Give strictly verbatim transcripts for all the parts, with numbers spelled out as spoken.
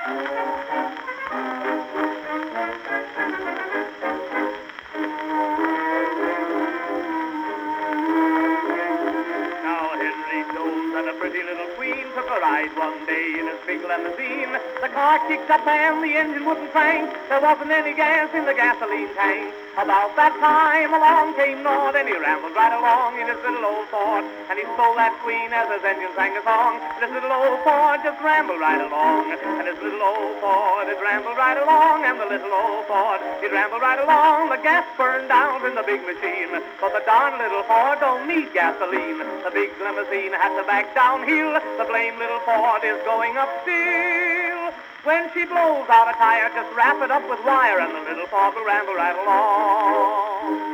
And a pretty little queen took a ride one day in his big limousine. The car kicked up and the engine wouldn't crank. There wasn't any gas in the gasoline tank. About that time along came Nord, and he rambled right along in his little old Ford. And he stole that queen as his engine sang a song. And his little old Ford just rambled right along. And his little old Ford, it rambled right along. And the little old Ford, it rambled right along. The gas burned out in the big machine, but the darn little Ford don't need gasoline. The big limousine had to back downhill. The blame little Ford is going up still. When she blows out a tire, just wrap it up with wire, and the little Ford will ramble right along.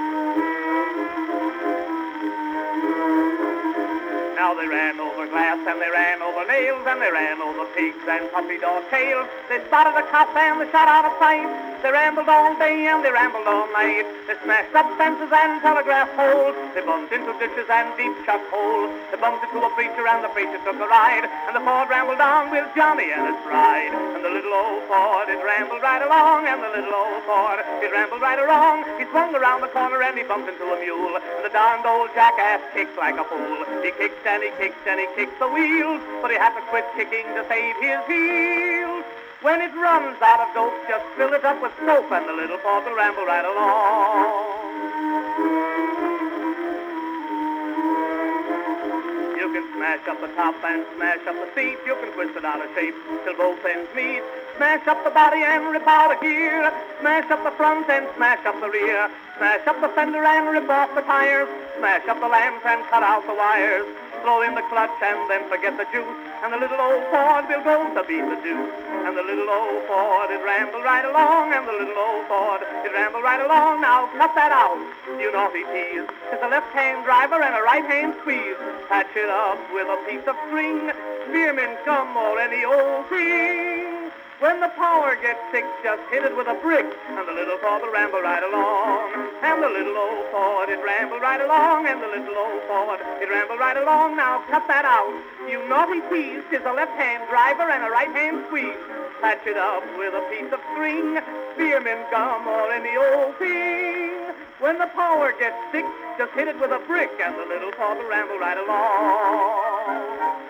Now they ran over glass, and they ran over nails, and they ran over pigs and puppy dog tails. They spotted a cop and they shot out of sight. They rambled all day and they rambled all night. They smashed up fences and telegraph poles. They bumped into ditches and deep shut holes. They bumped into a preacher and the preacher took a ride. And the Ford rambled on with Johnny and his bride. And the little old Ford, it rambled right along. And the little old Ford, it rambled right along. He swung around the corner and he bumped into a mule. And the darned old jackass kicked like a fool. He kicked and he kicked and he kicked the wheels, but he had to quit kicking to save his heels. When it runs out of dope, just fill it up with soap, and the little Ford will ramble right along. You can smash up the top and smash up the seat. You can twist it out of shape till both ends meet. Smash up the body and rip out a gear. Smash up the front and smash up the rear. Smash up the fender and rip off the tires. Smash up the lamps and cut out the wires. Throw in the clutch and then forget the juice, and the little old Ford will go to beat the deuce. And the little old Ford, it rambled right along, and the little old Ford, it rambled right along. Now cut that out, you naughty tease. It's a left-hand driver and a right-hand squeeze. Patch it up with a piece of string, spearmint gum or any old thing. When the power gets sick, just hit it with a brick, and the little Ford will ramble right along. And the little old Ford, it rambled right along, and the little old Ford, it rambled right along. Now cut that out, you naughty tease. 'Tis a left-hand driver and a right-hand squeeze. Patch it up with a piece of string, spearmint gum or any old thing. When the power gets sick, just hit it with a brick, and the little Ford will ramble right along.